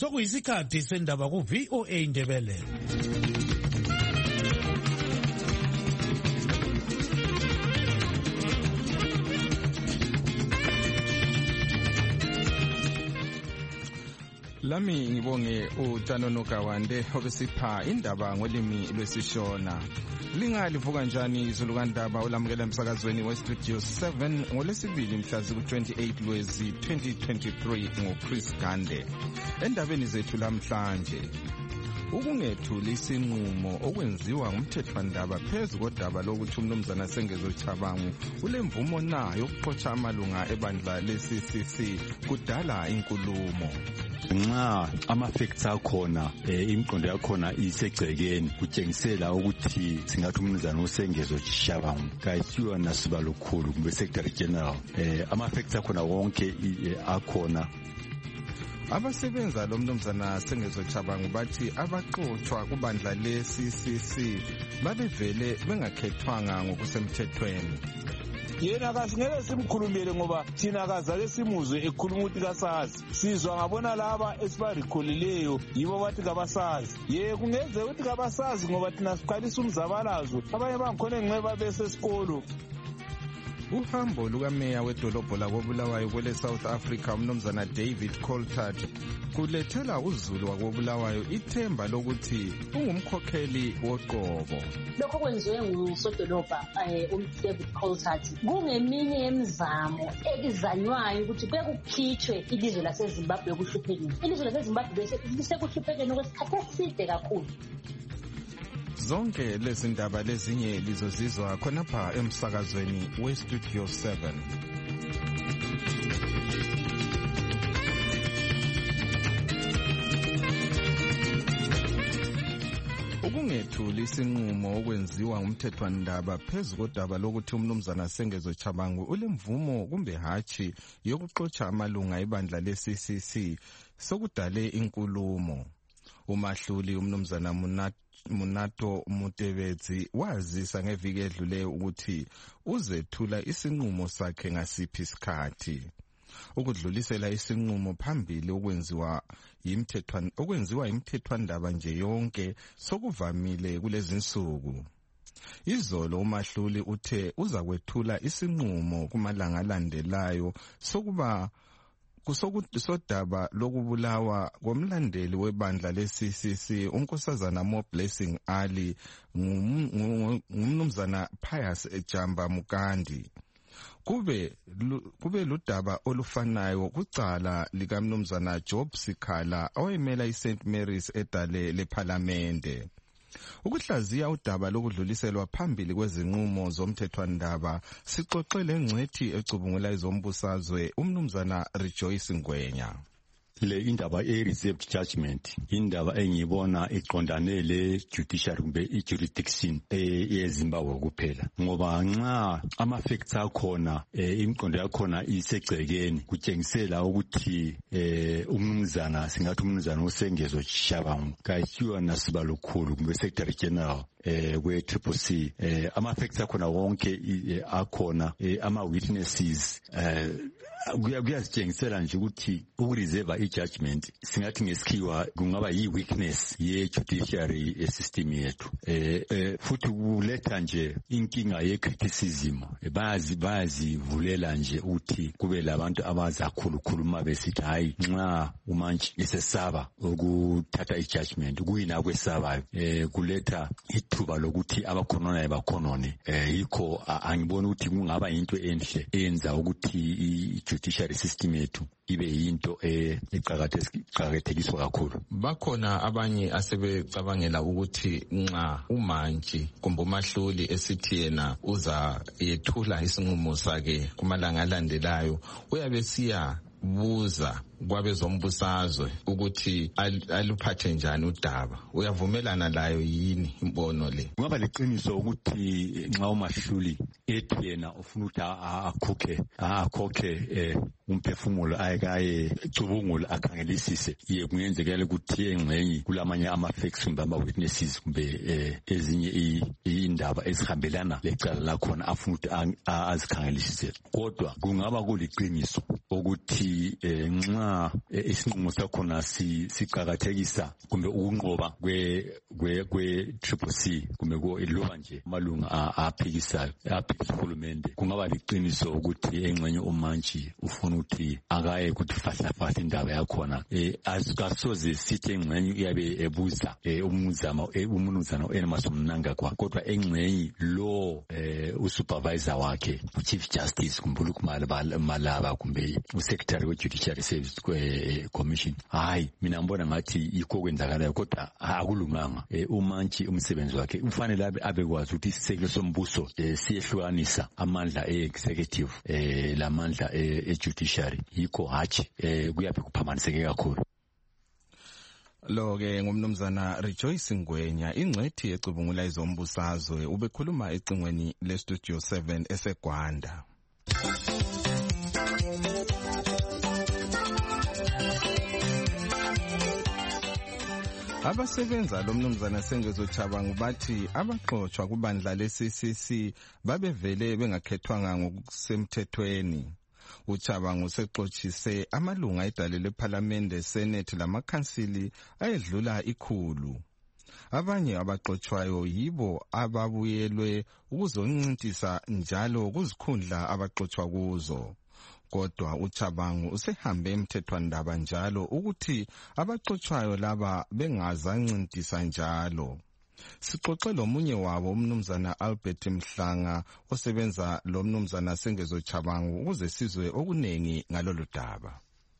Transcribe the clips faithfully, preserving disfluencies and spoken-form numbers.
sokuyisikhathi sendaba ku V O A Ndebele. Lami ngibonge uTanono Kawande obesipha indaba ngolimi lwesishona. Lingalivuka njani izulu kandaba olamukela emsakazweni we Studio seven ngolesibili mhla ziku twenty-eight Lwezi twenty twenty-three ngoChris Gande. Endabeni zethu lamhlanje, ukungethuli isinqumo okwenziwa ngumthethwandaba phezu kodaba lokuthi umnumzana Sengezo Chabangu ulemvumo na yokuxotsha amalunga ebandla le-C C C kudala inkulumo. Nxa ama-facts akhona imiqondo yakhona isegcekeni kutshengisela ukuthi singathi umnumzana uSengezo Chabangu kayisiwa nasiba lukhulu kumbe secretary general. Ama-facts akhona wonke akhona. Abasebenza lo mnumzana Sengezo Chabangu bathi abaxoxwa kubandla le-C C C babevele bengakhethwanga ngokusemthethweni. Yena kasingeke simkhulumele ngoba thina kazake simuzwe ekhuluma ukuthi kasazi. Sizwa ngabona laba esibarikolileyo yibo bathi kabasazi. Ye kungenzeka ukuthi kabasazi ngoba thina siqalisa umzabalazo. Abanye bangikhona enqeba bese esikolo. Uhambo lukameya wedolobho lakobulawayo kwele South Africa umnumzana David Coltart kulethela uzulu wakobulawayo ithemba lokuthi ungumkhokheli woqobo. Lokho kwenziwe ngusodolobha uDavid Coltart kungeminye yemizamo ekizanywayo ukuthi bekukhitshwe ilizwe laseZimbabwe kuhluphekile. Ilizwe laseZimbabwe lisekuhluphekeni okwesikhathi eside kakhulu. Zonke lezi ndaba lezinye lizozizwa khonapha emsakazweni we Studio seven. Ukungethuli isinqumo okwenziwa ngumthethwandaba phezu kodaba lokuthi umnumzana Sengezo Chabangu ulemvumo kumbe hatshi yokuxotsha amalunga ebandla le-C C C sokudale inkulumo. Umahluli umnumzana Munato Mutebetsi wazisa ngeviki edlule ukuthi uzethula isinqumo sakhe ngasiphi isikhathi. Ukudlulisela isinqumo phambili okwenziwa yimthethwana okwenziwa imthethwandaba nje yonke sokuvamile kulezi insuku. Izolo umahluli uthe uzakwethula isinqumo kumalanga alandelayo sokuba kusodaba lokubulawa komlandeli webandla le-C C C unkosazana Mo Blessing Ali ngumnumzana Pius Ejamba Mukandi. Kube kube ludaba olufanayo kucala likamnumzana Job Sikhala owemela iSaint Mary's edale leParlamente. Ukuhlaziya udaba lokudluliselwa phambili kwezinqumo zomthethwandaba sixoxele ngcwethi ecubungula izombusazwe umnumzana Rejoice Ngwenya. Le indaba e-reserved judgment indaba engiyibona iqondane le-judiciary kumbe i-jurisdiction eyeZimbabwe kuphela ngoba nxa ama-facts akhona imiqondo yakhona isegcekeni kutshengisela ukuthi umnumzana singathi umnumzana uSengezo Chabangu kayisiwa nasiba lukhulu kumbe secretary general kwe Triple C. Ama-facts akhona wonke akhona ama-witnesses kuyasitshengisela nje ukuthi ukureserve i-judgment singathi ngesikhiwa kungaba yi-weakness ye-judiciary system yethu. Futhi kuletha nje inkinga ye-criticism. Bazi bazivulela nje ukuthi kube labantu abazakhulukhuluma besithi hayi nxa umantshi esesaba ukuthatha i-judgment kuyina kwesabayo kuletha ithuba lokuthi abakhonona bakhonone. Yikho angibona ukuthi kungaba into enhle enza ukuthi judiciary system yethu ibe yinto eqhakathekiswa kakhulu. Bakhona abanye asebecabangela ukuthi nxa umantshi kumbe umahluli esithi yena uza yethula isinqumo sakhe kumalanga alandelayo uyabe siya buza kwabezombusazwe ukuthi aluphathe njani udaba. Uyavumelana layo yini imbono le? Kungaba leqiniso ukuthi nxa umahluli ethi yena ufuna ukuthi akhokhe akhokhe umphefumulo ayekaye cubungula akhangelisise ye kungenzekela ukuthi engxenye kulamanye ama-facts kumbe ama-witnesses kumbe ezinye indaba ezihambelana lecala lakhona afuna ukuthi azikhangelisise. Kodwa kungaba kuliqiniso ukuthi nxa isinqumo sakhona siqhakathekisa kumbe ukunqoba kwe kwe kwe triple C kumbe ko iloba nje amalunga aphikisayo aphikisa uhulumende kungaba liqiniso ukuthi engxenye umantshi ufuna ukuthi akaye ukuthi fahla fahla indaba yakhona eh asikasoze sithi engxenye uyabe ebuza umuzama umunuzana enamasumnanga kwa kodwa engxenye lo usupervisor wakhe chief justice kumbulu malaba kumbe usecretary we judiciary service commission hayi mina ngibona ngathi yikho kwenzakalayo kodwa akulunganga umantshi umsebenzi wakhe ufanele abe abekwazi ukuthi isekelo sombuso siyehlukanisa amandla e-executive lamandla e-judiciary yikho hatshi kuyabe kuphamaniseke kakhulu. Lo ke ngumnumzana Rejoice Ngwenya ingcwethi ecubungula izombusazwe ubekhuluma ecingweni le Studio seven eseGwanda. Abasebenza lo mnumzana Sengezo Chabangu bathi abaxoxwa kubandla le-C C C babevele bengakhethwanga ngokusemthethweni. Uchabangu sexoxise amalunga edale leParliament, Senate lamakhansili ayedlula ikhulu. Abanye abaxoxwayo yibo ababuyelwe ukuzoncintisana njalo kuzikhundla abaxoxwa kuzo. Kodwa uChabangu usehambe emthethwandaba njalo ukuthi abaxoxwayo laba bengazancintisa njalo. Sixoxe lomunye wabo umnumzana Albert Mhlanga osebenza lo mnumzana Sengezo Chabangu ukuze sizwe okunengi ngalolu daba.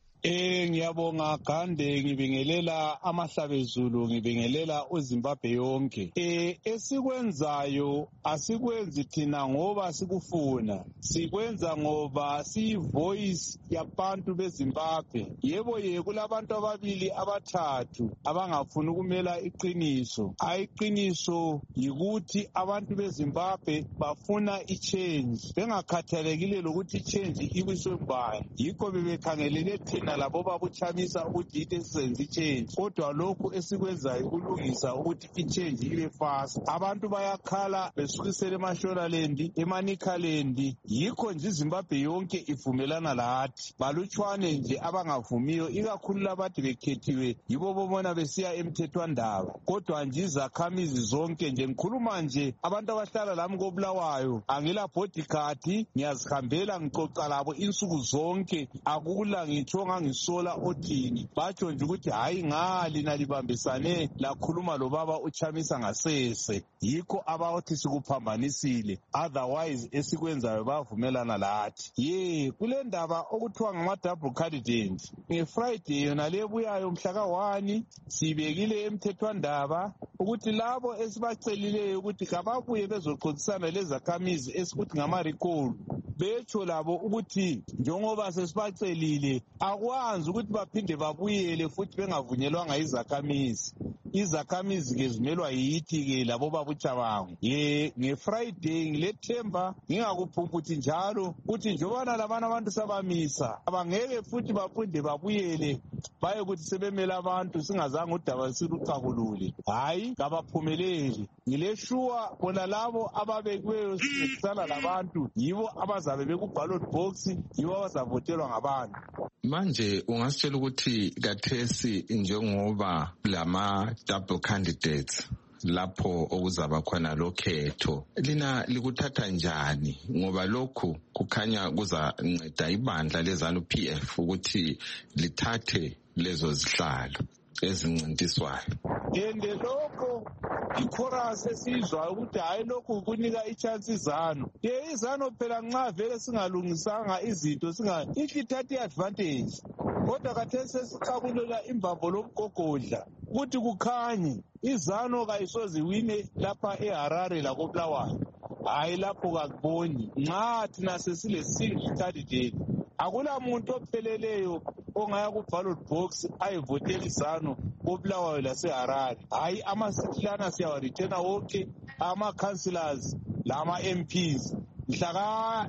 Eh ngiyabonga Gande ngibingelela amahlabezulu ngibingelela uZimbabwe yonke. Eh esikwenzayo asikwenzi thina ngoba sikufuna. Sikwenza ngoba siyivoice yabantu beZimbabwe. Yebo ye kulabantu ababili abathathu abangafuni ukumela iqiniso. Ayiqiniso yikuthi abantu beZimbabwe bafuna ichange. Bengakhathalekile lokuthi ichange ibiswe mbani. Yikho bebekhangelele thina labo babuchamisa ukuthi ite senze change kodwa lokhu esikwenzayo kulungisa ukuthi ichange ibe fast. Abantu bayakhala besukisele eMashonaland eManicaland yikho nje iZimbabwe yonke ivumelana lathi. Balutshwane nje abangavumiyo ikakhulu labathi bekhethiwe yibo bobona besiya emthethwandaba kodwa nje izakhamizi zonke nje ngikhuluma nje abantu abahlala lami koBulawayo angila bodyguard ngiyazihambela ngixoxa labo insuku zonke akula ngithonga ngisola othini batsho nje ukuthi hayi ngali nalibambisane lakhuluma lobaba uchamisa ngasese yikho abathi sikuphambanisile otherwise esikwenzayo bavumelana lathi. Ye kule ndaba okuthiwa ngama double candidate ngeFriday yona lebuyayo mhla ka one sibekile emthethwandaba ukuthi labo esibacelileyo ukuthi kababuye bezoxoxisana lezakhamizi esikuthi ngama recall becho labo ukuthi njengoba sesibacelile akwazi ukuthi baphinde babuyele futhi bengavunyelwanga izakhamizi. Izakhamizi ke zimelwa yithi ke labo babuChabangu. Ye ngeFriday ngilethemba ngingakuphumputhi njalo ukuthi njobana labana abantu sabamisa abangeke futhi baphinde babuyele baye ukuthi sebemela abantu singazange udaba siluchakulule. Hayi kabaphumeleli. Ngileshuwa bona labo ababekiweyo sisala labantu yibo abazabe bekuballot box yibo abazavotelwa ngabantu. Manje ungasitshela ukuthi kathesi njengoba lama double candidates lapho okuzaba khona lokhetho lina likuthatha njani ngoba lokhu kukhanya kuzanceda ibandla lezanu P F ukuthi lithathe lezo zihlalo ezincintiswayo. Yende lokho ichorus esizwa ukuthi hayi lokhu kunika ichance izanu. Ye izanu phela nxa vele singalungisanga izinto singa ihlithatha iadvantage. Kodwa kathesi sesiqhabulela imbambo lomgogodla ukuthi kukhanye izanu kayisozi wine lapha eHarare la koBulawayo. Hayi lapho kakuboni nxa thina sesile single candidate akula muntu opheleleyo ongaya ku-ballot box ayevotela izanu koBulawayo laseHarare. Hayi amasihlana siyawarithena wonke ama-councillors lama-M Ps mhlaka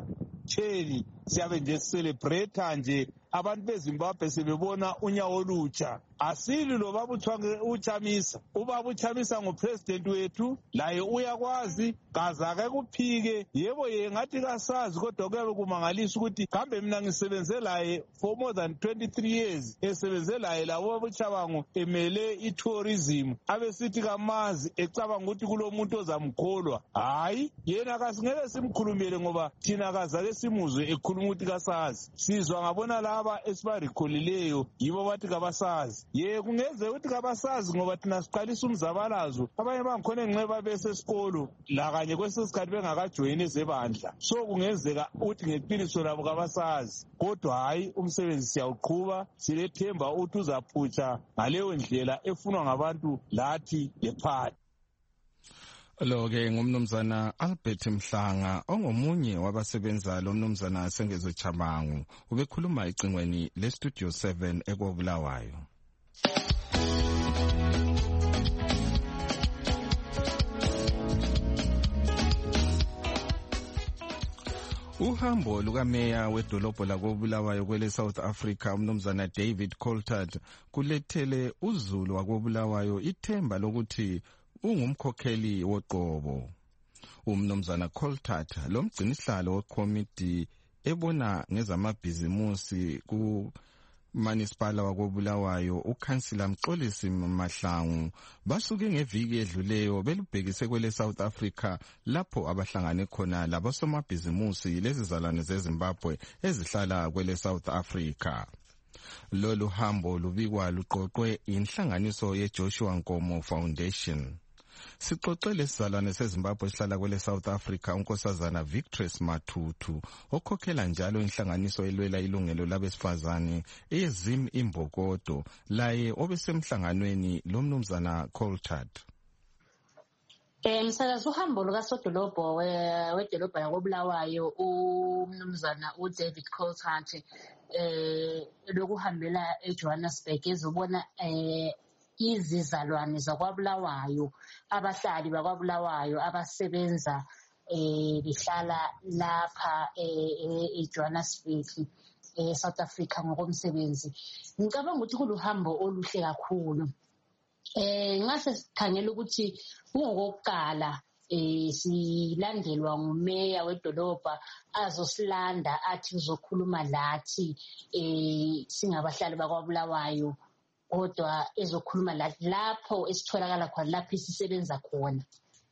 ten siyabe nje celebrate nje abantu beZimbabwe sebebona unyawo olutsha asili lo baba uChamisa. Ubaba uChamisa ngupresident wethu, laye uyakwazi kazake kuphike. Yebo yengathi kasazi kodwa kuyabe kumangalisa ukuthi kambe mina ngisebenze laye for more than twenty-three years. Esebenze laye labo buchabango emele itourism. Abesithi kamazi ecabanga ukuthi kulomuntu ozamkholwa. Hayi, yena kasingeke simkhulumele ngoba thina kazake simuzwe ekhuluma ukuthi kasazi. Sizwa ngabona laba esibarikolileyo yibo bathi kabasazi. Ye kungeze ukuthi kabasazi ngoba thina siqalisa umzabalazo. Abanye bangikhona enxeba besesikolo la kanye kwesesikhathi bengakajoyini ezebandla. So kungenzeka ukuthi ngeqiniso labo kabasazi. Kodwa hayi umsebenzi siyawuqhuba, silethemba ukuthi uzaphutsha ngaleyo ndlela efunwa ngabantu lathi lephathi. Lo-ke ngumnumzana Albert Mhlanga ongomunye wabasebenza lo mnumzana Sengezo Chabangu ubekhuluma ecingweni le-Studio seven ekobulawayo. Uhambo lukameya wedolobho lakobulawayo kwele South Africa umnumzana David Coltart kulethele uzulu wakobulawayo ithemba lokuthi ungumkhokheli woqobo. Umnumzana Coltart lo mgcinisihlalo wekomiti ebona ngezamabhizimusi ku Municipal wakobulawayo uKhansila Mxolisi Mahlangu basuke ngeviki edluleyo belubhekise kwele South Africa lapho abahlangane khona labosomabhizimusi lezizalwane zeZimbabwe ezihlala kwele South Africa. Lolu hambo lubikwa luqoqwe inhlanganiso yeJoshua Nkomo Foundation. Sixoxele sizalwane seZimbabwe esihlala kwele South Africa unkosazana Victress Matutu okhokhela njalo inhlanganiso elwela ilungelo labesifazane eyezim imbokodo laye obesemhlanganweni lomnumzana Coltart. Eh msakazi uhambo lukaSodolobho wedolobha lakobulawayo umnumzana uDavid Coltart eh lokuhambela eJohannesburg ezobona eh izizalwane zakwabulawayo abahlali bakwabulawayo abasebenza eh bihlala lapha eJohannesburg eh South Africa ngokomsebenzi. Ngicabanga ukuthi kuluhambo oluhle kakhulu. Eh ngase sikhangela ukuthi ungokuqala eh silandelwa ngumeya wedolobha azosilanda athi uzokhuluma lathi eh singabahlali bakwabulawayo kodwa ezokhuluma lapho esitholakala khona lapho isisebenza khona.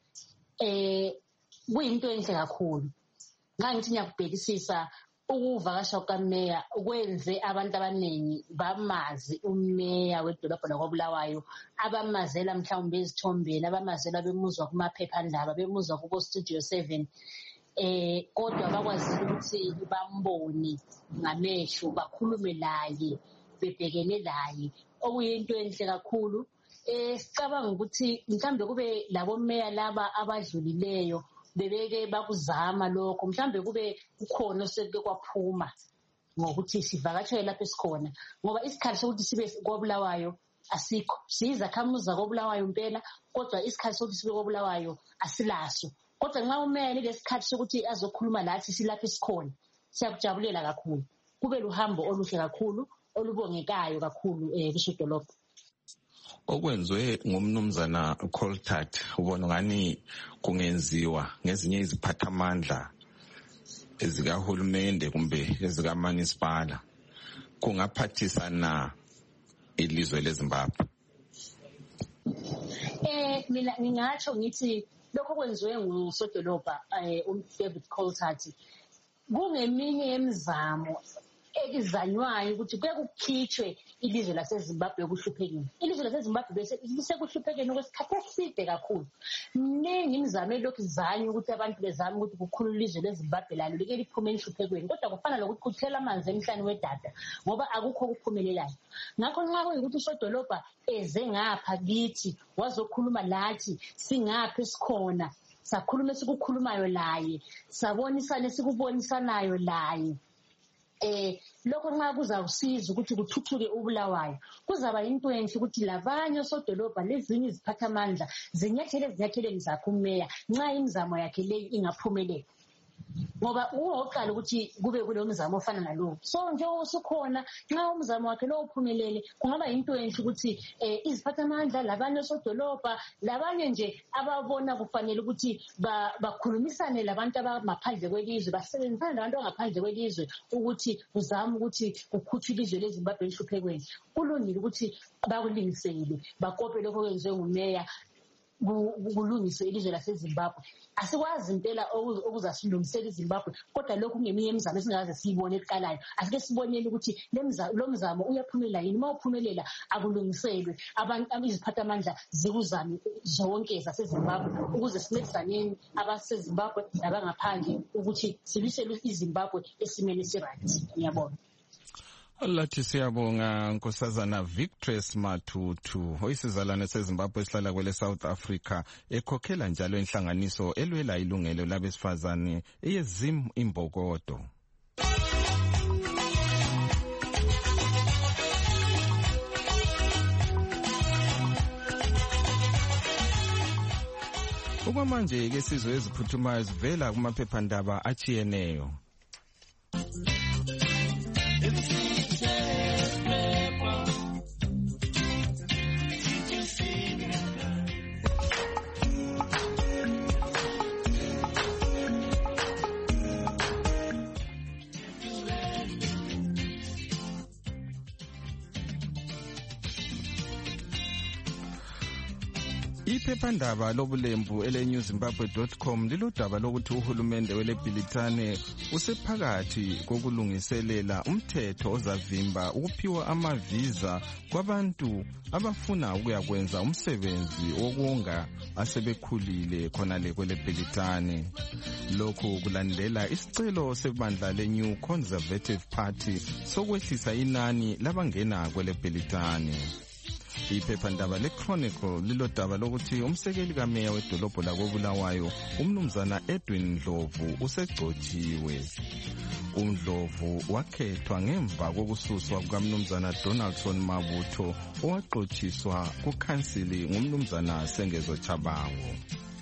Eh kuyinto enhle kakhulu. Ngangithi ngiyakubhekisisa ukuvakasha kukameya ukwenze abantu abaningi bamazi umeya wedolobha lakobulawayo abamazela mhlawumbe ezithombeni abamazela bemuzwa kumaphephandaba bemuzwa kubo Studio seven eh kodwa bakwazi ukuthi bambone ngamehlo bakhulume laye bebhekene laye okuyinto enhle kakhulu. Eh sicabanga ukuthi mhlambe kube labo meya laba abadlulileyo bebeke bakuzama lokho mhlambe kube ukhona oseke kwaphuma ngokuthi sivakashele lapho esikhona ngoba isikhathi sokuthi sibe kobulawayo asikho siza khamuza kobulawayo impela kodwa isikhathi sokuthi sibe kobulawayo asilaso kodwa nxa umeya lesikhathi sokuthi azokhuluma lathi silapho esikhona siyakujabulela kakhulu kube luhambo oluhle kakhulu olubongekayo kakhulu eh kusodolobha. Okwenzwe ngumnumzana Coltart ubona ngani kungenziwa ngezinye iziphathamandla ezikahulumende kumbe ezikamunicipal kungaphathisana ilizwe leZimbabwe. Eh mina ngingatsho ngithi lokho kwenziwe ngusodolobha eh uDavid Coltart kungeminye yemizamo ekizanywayo ukuthi bekukhitshwe ilizwe laseZimbabwe kuhluphekile. Ilizwe laseZimbabwe bese lisekuhluphekeni okwesikhathi eside kakhulu. Ningi imizamo lokhu izanya ukuthi abantu bezama ukuthi kukhulu ilizwe leZimbabwe lalo like liphume enhluphekweni kodwa kufana lokuthi kuthela amanzi emhlane wedada ngoba akukho kuphumelelayo. Ngakho nxa kuyikuthi usodolobha eze ngapha kithi wazokhuluma lathi singaphi sikhona sakhuluma sikukhulumayo laye sabonisana sikubonisanayo laye. Eh lokho nxa kuzawusiza ukuthi kuthuthuke ubulawayo kuzaba into enhle ukuthi labanye osodolobha lezinye iziphathamandla zinyathele ezinyatheleni zakhe umeya nxa imizamo yakhe leyo ingaphumelela. ngoba ungoqala ukuthi kube kulo mzamo ofana nalowo. So nje usukhona nxa umzamo wakhe lo uphumelele kungaba into enhle ukuthi iziphathamandla labanye osodolobha labanye nje ababona kufanele ukuthi bakhulumisane labantu abamaphandle kwelizwe basebenzisane labantu abangaphandle kwelizwe ukuthi kuzama ukuthi kukhutshwe ilizwe leZimbabwe enhluphekweni. Kulungile ukuthi bakulingisele bakope lokho kwenziwe ngumeya kulungiswe ilizwe laseZimbabwe. Asikwazi impela okuzasilungisela iZimbabwe kodwa lokhu kungeminye imizamo esingaze siyibone eqalayo. Asike sibonele ukuthi lo mzamo uyaphumelela yini. Uma uphumelela akulungiselwe abantu iziphathamandla zikuzame zonke zaseZimbabwe ukuze sincedisaneni abaseZimbabwe nabangaphandle ukuthi silisele iZimbabwe esimeni esiright. Ngiyabonga. Lathi siyabonga Nkosazana Victress Matutu oyisizalwane seZimbabwe esihlala kwele South Africa ekhokhela njalo inhlanganiso elwela ilungelo labesifazane eyeZim Imbokodo. Okwamanje ke sizwe eziphuthumayo zivela kumaphephandaba achiyeneyo. Iphephandaba lobulembu ele new zimbabwe dot com lilodaba lokuthi uhulumende weleBhilitane usephakathi kokulungiselela umthetho ozavimba ukuphiwa amavisa kwabantu abafuna ukuyakwenza umsebenzi wokonga asebekhulile khona le kweleBhilitane. Lokhu kulandela isicelo sebandla leNew Conservative Party sokwehlisa inani labangena kweleBhilitane. Iphephandaba leChronicle lilodaba lokuthi umsekeli kameya wedolobho lakoBulawayo umnumzana Edwin Ndlovu usegcotshiwe. uNdlovu wakhethwa ngemva kokususwa kukamnumzana Donaldson Mabutho owagcotshiswa kukhansili ngumnumzana Sengezo Chabango.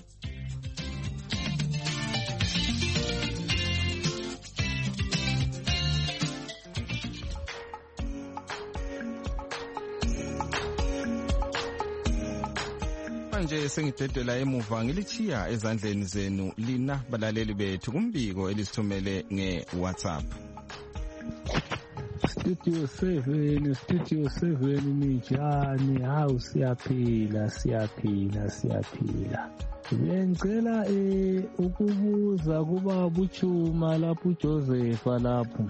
Manje sengidedela emuva ngilichiya ezandleni zenu lina balaleli bethu kumbiko elisithumele ngeWhatsApp. Studio seven, Studio seven mijani, hawu siyaphila, siyaphila, siyaphila. Ngicela eh ukubuza kuba buchuma lapho uJosepha lapho.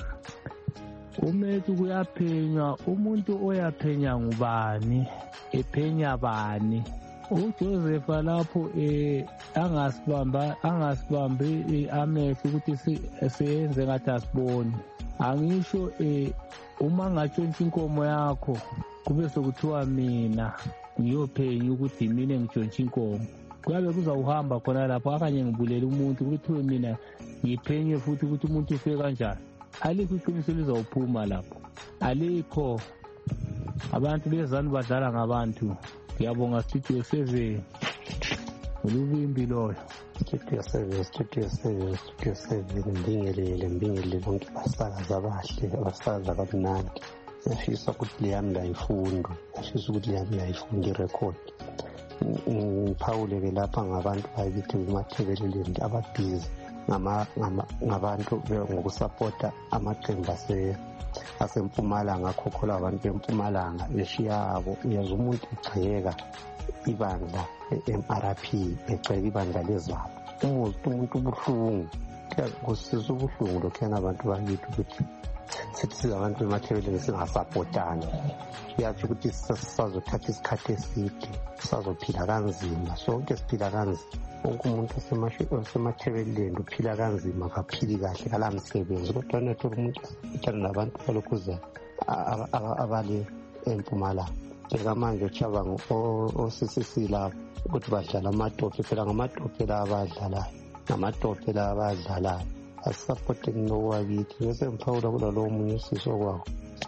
Umethu kuyaphenywa, umuntu oyaphenya ngubani? Ephenya bani? uJosepha lapho eh angasibamba angasibambe amehlo ukuthi siyenze ngathi asiboni. Angisho eh uma ngatshontsha inkomo yakho kube sokuthiwa mina ngiyophenya ukuthi mina ngitshontsha inkomo, kuyabe kuzawuhamba khona lapho akanye ngibulela umuntu ukuthi mina ngiphenye futhi ukuthi umuntu ufe kanjani. Alikho iqiniso lizawuphuma lapho, alikho. Abantu bezani badlala ngabantu. Ngiyabonga Studio seven ulubimbi loyo. Studio seven, Studio seven, Studio seven, mbingelele mbingelele bonke abasakazi abahle abasakazi abamnandi. Ngiyafisa ukuthi leyami layifundo, ngiyafisa ukuthi leyami layifundo irecord. Ngiphawule ke lapha ngabantu bayithi kumathebeleleni ababhizi ngama ngabantu ngokusupporta amaqembu ase asempumalanga akhokhola abantu bempumalanga beshiyabo. Uyazi umuntu echayeka ibandla e-M R P echayeka ibandla lezabo, umuntu umuntu ubuhlungu kusizwe ubuhlungu lokho abantu bakithi ukuthi sithi sizabantu bemathebeleni singasapotani. Uyazi ukuthi sisazothatha isikhathi eside, sisazophila kanzima, sonke siphila kanzima. Wonke umuntu osemathebeleni uphila kanzima, kaphili kahle kalamsebenzi. Kodwa nethola umuntu uthanda nabantu balokhuza abale empumalanga. Njengamanje Chabango o-C C C lapho ukuthi badlala amatope, phela ngamatope la abadlalayo, ngamatope la abadlalayo. Asisapoteni nowakithi bese mphawula kulalowo munye usisi okwawo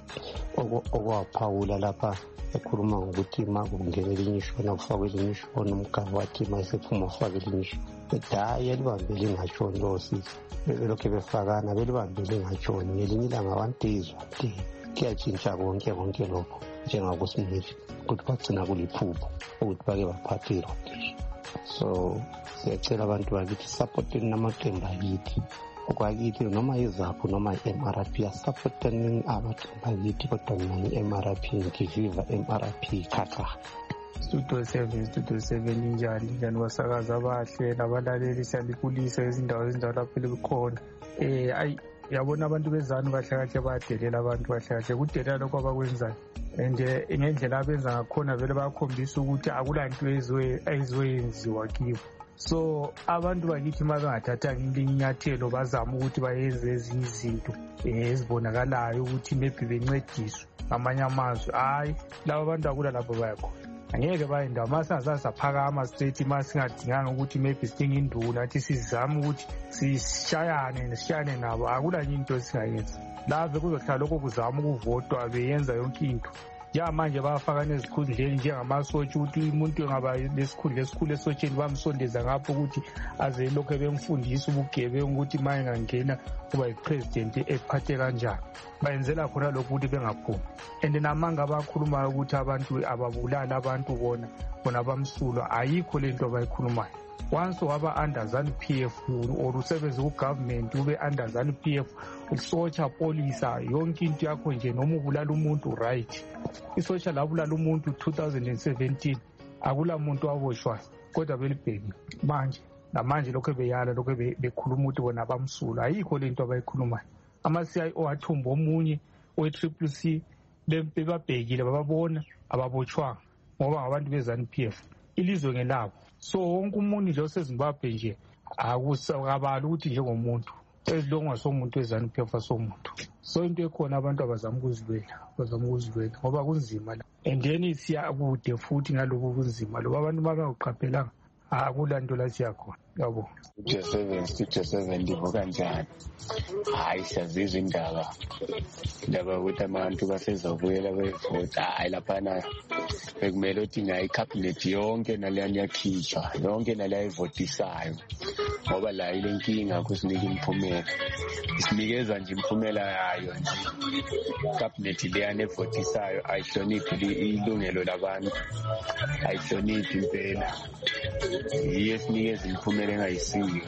okwaphawula lapha ekhuluma ngokuthi ma kungenela inyishona kufakwe inyishona umgaba wathi ma isephuma ufake inyishona. bethi hhayi elibambele ingashoni losisi belokhu befakana belibambele ingashoni ngelinye ilanga one days one day kuyatshintsha konke konke lokho njengakusimili ukuthi bagcina kuliphupho ukuthi bake baphathe i-rotation. So siyacela abantu bakithi supporteni namaqembu akithi okwakithi noma izapho noma i-M R P asupporteni amaqembu akithi kodwa mina i-M R P ngiviva M R P kaka. Studio seven Studio seven injani njani wasakaza abahle nabalaleli siyalikulisa izindawo ezindawo lapho likhona. Eh ayi yabona abantu bezanu kahle kahle bayadelela abantu kahle kahle kudelela lokho abakwenzayo and ngendlela abenza ngakhona vele bayakhombisa ukuthi akulanto ezizoyenziwa kibo. So abantu bakithi uma bengathathanga inyathelo bazama ukuthi bayenze ezinye izinto ezibonakalayo ukuthi maybe bencediswe ngamanye amazwe. Hayi laba bantu akula lapho bayakhona angeke bayindawo masingasasaphakama straight masingadinganga ukuthi maybe sidinga induna athi sizame ukuthi sishayane nesishayane nabo akulanye into esingayenza lave kuzohlala lokho kuzama ukuvotwa beyenza yonke into. Njengamanje bayafaka nezikhundleni njengamasotsha ukuthi umuntu engaba lesikhundla esikhulu esotsheni bamsondeza ngapho ukuthi aze lokho bemfundisa ubugebengu ukuthi ma engangena kuba yipresident ephathe kanjani. Bayenzela khona lokho ukuthi bengaphumi. And namanga abakhulumayo ukuthi abantu ababulala abantu bona bona bamsulwa ayikho lento abayikhulumayo. Once waba under ZANU P F or usebenza ku-government ube under ZANU P F usotsha polisa yonke into yakho nje noma ubulala umuntu right. Isotsha labulala umuntu two thousand seventeen akula muntu waboshwayo kodwa belibheki manje namanje lokho beyala lokho bekhuluma ukuthi bona bamsula ayikho lento abayikhulumayo. Ama-C I O athumba omunye we-Triple C bebabhekile bababona ababotshwanga ngoba ngabantu be-ZANU P F ilizwe ngelabo. So wonke umuntu nje oseZimbabwe nje akusakabala ukuthi njengomuntu ezilonga somuntu we-ZANU P F asomuntu. So into ekhona abantu abazama ukuzilwela bazama ukuzilwela ngoba kunzima la and then siyakude futhi ngalokho kunzima loba abantu bangaqaphelanga akulanto la siyakhona yabo. Studio seven Studio seven ndivuka njani? Hayi siyazizwa indaba indaba ukuthi abantu basezabuyela bevota. Hayi laphana bekumele ukuthi ngayi cabinet yonke naleyani yakhishwa yonke naleya ivotisayo ngoba la ile nkinga kusinika imphumela isinikeza nje imphumela yayo nje cabinet leyani evotisayo ayihloniphi ilungelo labantu ayihloniphi impela yiye sinikeza imphumela engayisiyo.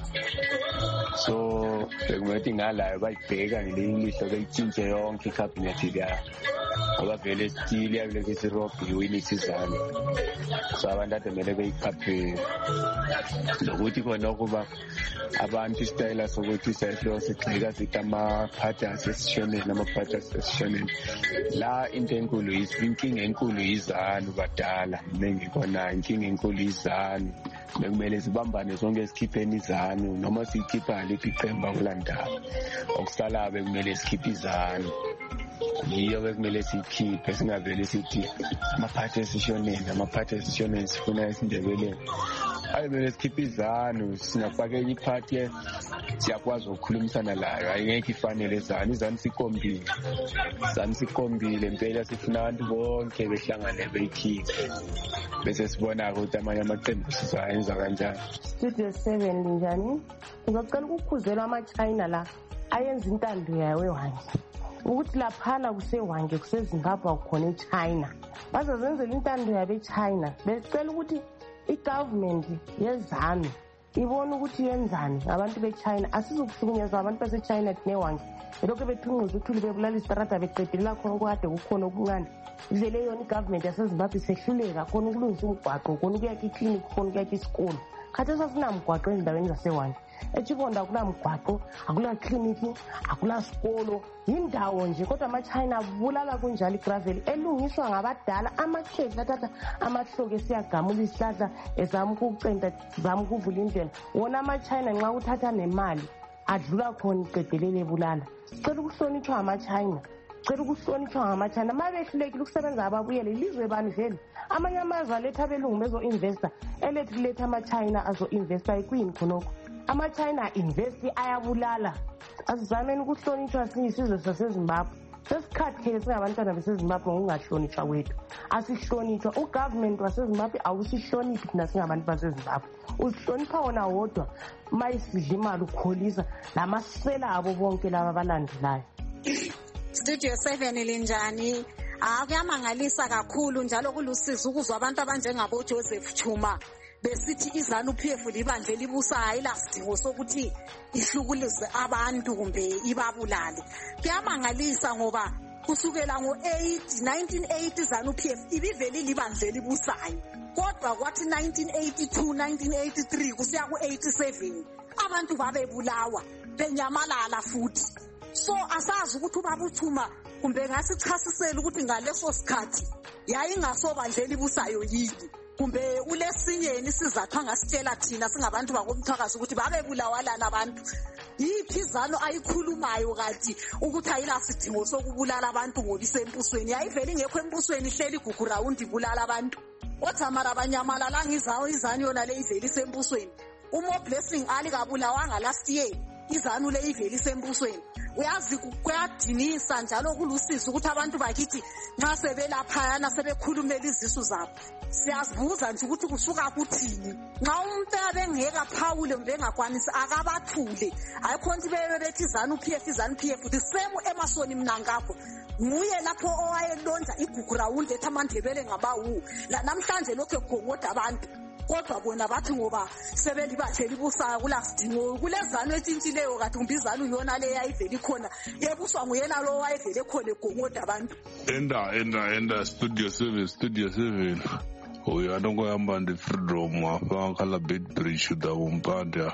So bekumele ukuthi ngalayo bayibheka ngelinye ilihlo beyitshintshe yonke icabinet leya ngoba vele stili yakuleke sirobhi iwini isizana. So abantu ade mele beyikhaphele nokuthi khona ukuba abantu isitayela sokuthi siyahlo sigxeka sithi amaphathi asesishoneni amaphathi asesishoneni la into enkulu inkinga enkulu yizanu badala nengikona inkinga enkulu yizanu bekumele sibambane sonke sikhipheni izanu noma siyikhipha lithi iqemba kulandaba okusala bekumele sikhiphe izanu yiyo bekumele siyikhiphe singavele sithi amaphathi esishoneni amaphathi esishoneni sifuna isindebeleni. Hayi kumele sikhiphe izanu singafakela iphathi siyakwazi ukukhulumisana layo ayingeke ifanele izanu izanu sikombile izanu sikombile impela sifuna abantu bonke behlangane beyikhiphe bese sibona ukuthi amanye amaqembu sizayenza kanjani. Studio seven njani? Ngicela ukukhuzela ama-China la ayenza intando yayo ewange ukuthi laphana kusewange kuseZimbabwe khona eChina bazazenzela intando yabe eChina. Becela ukuthi i-government yezanu ibona ukuthi yenzani abantu beChina asizukuhlukunyezwa abantu baseChina newange lokho bethunquza uthuli bebulala isitarata beqedelela khona kwade kukhona okuncane ivele yona i-government yaseZimbabwe sehluleka khona ukulungisa umgwaqo khona ukuyakha iklinikhi khona ukuyakha isikolo khathi sasinamgwaqo ezindaweni zasewange eChikonda akulamgwaqo akulakliniki akulasikolo yindawo nje kodwa ama-China abulala kunjalo igravel elungiswa ngabadala amakhehla athatha amahloka esiyagamula isihlahla ezama ukucenta zama ukuvula indlela wona ama-China nxa uthatha nemali adlula khona iqedelele ebulala. Sicela ukuhlonitshwa ngama-China cela ukuhlonitshwa ngama-China ma behlulekile ukusebenza ababuyele ilizwe bani vele amanye amazwe aletha abelungu bezo-investa elethi kuletha ama-China azo-investa ikwini khonokho ama-China investi ayabulala. Asizameni ukuhlonitshwa siyisizwe saseZimbabwe sesikhathele singabantwana besezimbabwe ngokungahlonitshwa kwethu. Asihlonitshwa, ugovernment wasezimbabwe awusihloniphi thina singabantu basezimbabwe. Usihlonipha wona wodwa mayisidla imali ukholisa lamasela abo bonke laba abalandelayo. Studio seven linjani? Ah, kuyamangalisa kakhulu njalo kulusizo ukuzwa abantu abanjengabo Joseph Chuma besithi iZANU-P F libandla elibusayo ayilasidingo sokuthi ihlukulize abantu kumbe ibabulale. Kuyamangalisa ngoba kusukela ngo-nineteen eighty iZANU-P F ibivele libandla elibusayo, kodwa kwathi nineteen eighty-two nineteen eighty-three kusiya ku-eighty-seven abantu babebulawa benyamalala futhi. So asazi ukuthi ubaba uChuma kumbe ngasichasisela ukuthi ngaleso sikhathi yayingasobandla elibusayo yini, kumbe ulesinye isizathu angasitshela thina singabantu bakomthwakazi ukuthi babebulawalana abantu. Yiphi iZANU ayikhulumayo kanti ukuthi ayilasidingo sokubulala abantu ngoba isempusweni? Yayivele ingekho empusweni, ihleli igugu round ibulala abantu. Kodwa mara abanyamalala ngizawo iZANU yona le ivele isempusweni. Umo Blessing Ali kabulawanga last year, iZANU le ivele isempusweni. Uyazi kuyadinisa njalo kulusizo ukuthi abantu bakithi nxa sebelaphayana sebekhulumela izisu zabo. Siyazibuza nje ukuthi kusuka kuthini. Nxa umuntu abengeka phawule mbengakwanisi akabathule. Ayikho nje bebethi iZANU-P F iZANU-P F the same Emerson Mnangagwa. Nguye lapho owayelonza igugu round ethi amandebele ngabawu. La namhlanje lokho egongoda abantu. Kodwa bona bathi ngoba sebelibandla elibusayo kulasidingo kuleZANU etshintshileyo kanti kumbe iZANU yona le yayivele ikhona yebuswa nguyena lo wayevele khona egongoda abantu. Enda enda enda studio seven studio seven uyana ngoyamba ndi freedom apha khala bed bridge da umpanda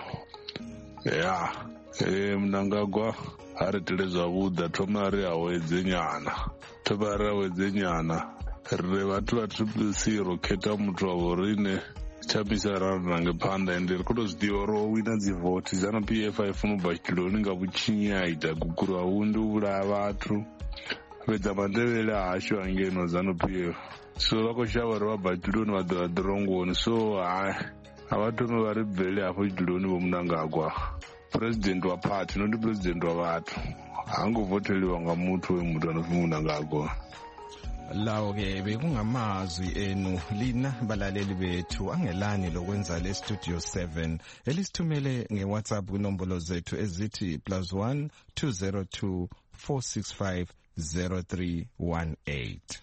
ya eh Mnangagwa ari teleza buda thomari awedze nyana thobara awedze nyana re bathu ba triple zero keta muthu wa vorine chapisarana ngepanda ende kutozvidiwa ro wina dzivhoti ZANU-P F aifuna ubhachiloni ngakuchinyaita kukura undu ura vatu vedza mandevele hasho angeno ZANU-P F so vakoshavara vabhachiloni vadhiradhirongoni so hai havatomi vari bvele hapo chiloni voMnangagwa president wapati noti president wavatu hangovhoteliwa ngamutu wemutu anofi Mnangagwa. Lawo ke bekungamazwi enu lina balaleli bethu angelani lokwenza le studio seven elisithumele ngeWhatsApp kunombolo zethu ezithi plus one two zero two four six five zero three one eight.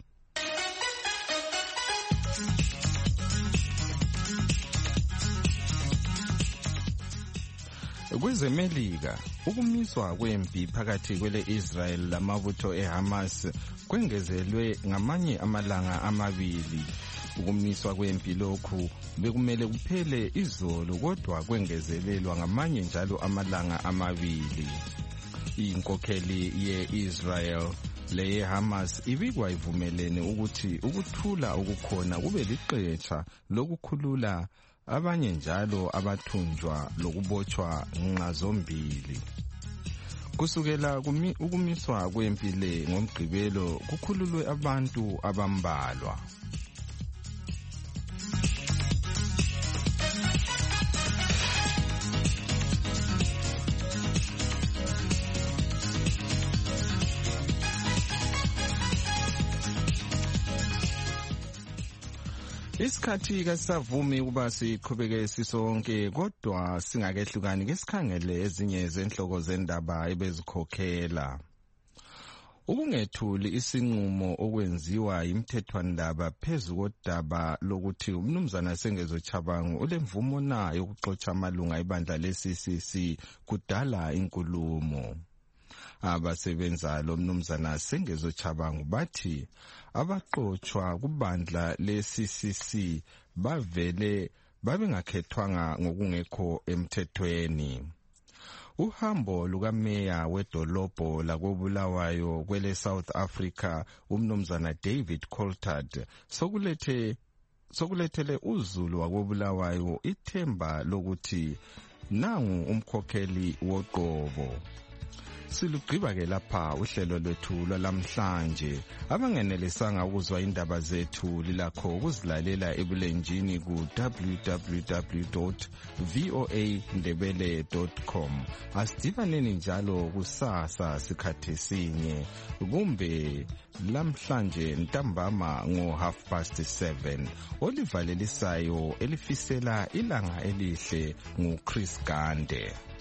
KwezeMelika ukumiswa kwempi phakathi kwele Israel lamabutho eHamas kwengezelwe ngamanye amalanga amabili. Ukumiswa kwempi lokhu bekumele kuphele izolo kodwa kwengezelelwa ngamanye njalo amalanga amabili. Inkokheli ye-Israel le Hamas ibikwa ivumelene ukuthi ukuthula okukhona kube liqhetsha lokukhulula abanye njalo abathunjwa lokubotshwa nqa zombili. Kusukela ukumiswa kwempile ngomgqibelo kukhululwe abantu abambalwa. Isikhathi kasavumi ukuba siqhubeke sisonke kodwa singakehlukani ke sikhangele ezinye zenhloko zendaba ebezikhokhela. Ukungethuli isinqumo okwenziwa imthethwandaba phezu kodaba lokuthi umnumzana Sengezo Chabangu ulemvumo na yokuxotsha amalunga ebandla le-C C C kudala inkulumo. Abasebenza lo mnumzana Sengezo Chabangu bathi abaqotshwa kubandla le-C C C bavele babengakhethwanga ngokungekho emthethweni. Uhambo lukameya wedolobho lakobulawayo kwele South Africa umnumzana David Coulthard sokulethe sokulethele uzulu wakobulawayo ithemba lokuthi nangu umkhokheli woqobo. Silugqiba ke lapha uhlelo lwethu lwalamhlanje. Abangenelisanga ukuzwa indaba zethu lilakho ukuzilalela ebulenjini ku w w w dot v o a ndebele dot com. Asidibaneni njalo kusasa sikhathi sinye kumbe lamhlanje ntambama ngo half past seven. Olivalelisayo elifisela ilanga elihle ngu Chris Gande.